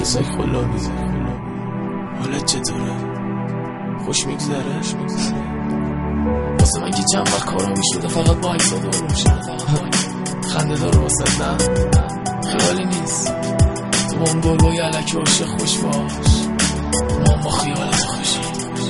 عروسک خلابی حالت چطوره؟ خوش میگذره؟ واسه من که چند وقت کارا میشده فقط با عکسا دور میشن خنده داره واسه نه خیالی نیست تو با اون گلبای علکی عاشق خوش باش ما با خیالت خوشی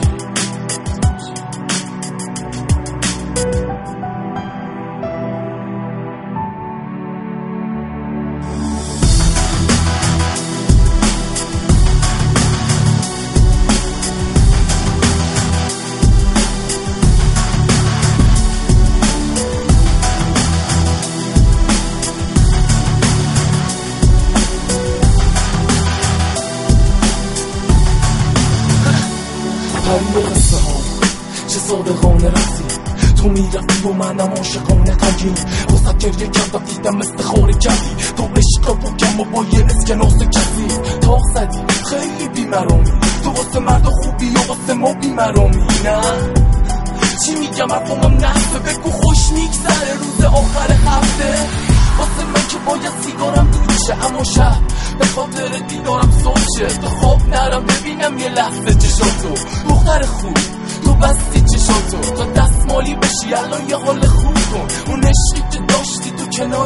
پریه قصه ها چه صادقانه رفتی تو میرفتی و منم عاشقانه غمگین واسه گریه کردم دیدم مثل خاره کردی تو عشق بکم و با یه اسکناس کسی تاق زدی خیلی بیمرامی تو واسه مرد خوبی و واسه ما بیمرامی نه چی میگم حرفمم نحفه بگو خوش میگذره روز آخر هفته واسه من که باید سیگارم دود شه اما شب به خاطر دیدارم صبح شه تا خواب نرم ببینم یه لحظه چشاتو دختر خوب تو بستی چشاتو تا دستمالی بشی الان یه حال خوب کن اون عشقی که داشتی تو کنار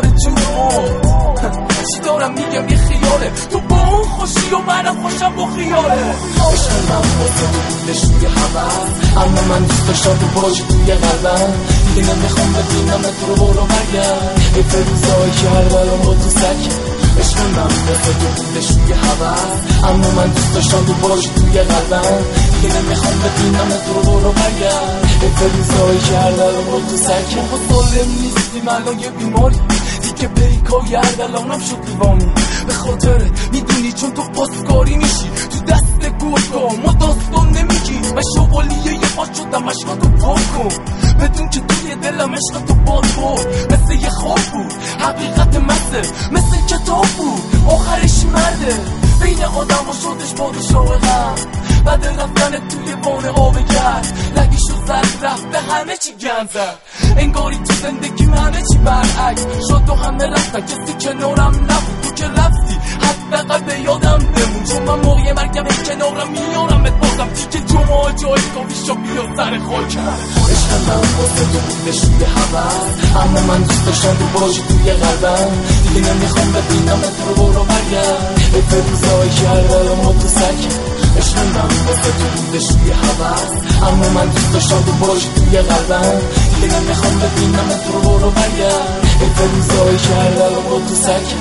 جونم چی دارم میگم یه خیاله تو با اون خوشی و منم خوشم با خیاله عشق من واسه تو بودش توی حوض اما من دوست داشتم تو باشی توی قلبم دیگه نمیخوام ببینم تو رو برو برگرد ای فروزایی که هر بلام با تو سکه عشق من واسه تو بودش توی حوض اما من دوست داشتم تو باشی توی قلبم دیگه نمیخوام ببینم تو رو برو برگرد ای فروزایی که هر بلام با تو سکه ما سالم نیستیم الان یه بیماری دیگه پیکای اردلانم شد دیوانی به خاطره میدونی چون تو پاسکاری میشی تو دست گرگا ما داستان نمیگی من شوالیه یه پاس شدم عشقاتو پاک کن بدون که توی دلم عشقاتو باد بود مثل یه خواب بود حقیقت مثل کتاب بود آخرش مرده بین آدم و شدش پادشاه غم بعد رفتن توی وان آب گرد لگیشو زد رفت به همه چی گند زد انگاری تو زندگیم همه چی برعکس شد و همه رفتن کسی کنارم نبود تو که رفتی حداقل به یادم بمون چون من موقع مرگم کنارم میارم بازم دیگه جمعه جای کافی شو بیا سر خاکم عشق من واسه تو بودش توی حوض اما من دوست داشتم تو باشی توی قلبم دیگه نمیخوام ببینم تو رو برو برگرد ای فروزایی که هر بلام تو سکه عشق من واسه تو بودش توی حوض اما من دوست داشتم تو باشی توی قلبم دیگه نمیخوام ببینم تو رو برو برگرد ای فروزایی که هر بلام تو سکه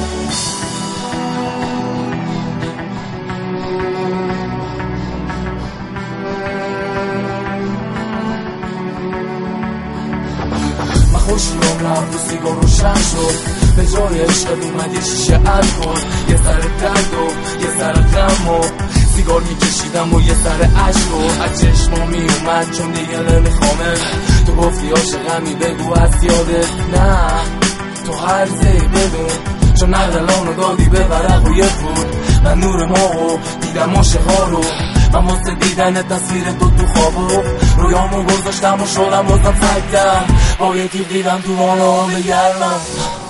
خوشیام رفت و سیگار روشن شد به جای عشق اومد یه شیشه الکل یه سر درد و یه سر غم و سیگار میکشیدم و یه سر عشق و از چشما میومد چون دیگه نمیخوامه تو گفتی عاشقمی بگو از یادت نه تو هر زی بدون چون اردلانو دادی به ورق و یه پول من نور ماهو دیدم عاشقا رو من واسه دیدن تصویر تو خوابو رویامو گذاشتم و شدم واسه تکتم با یکی دیدم تو وانو بگردم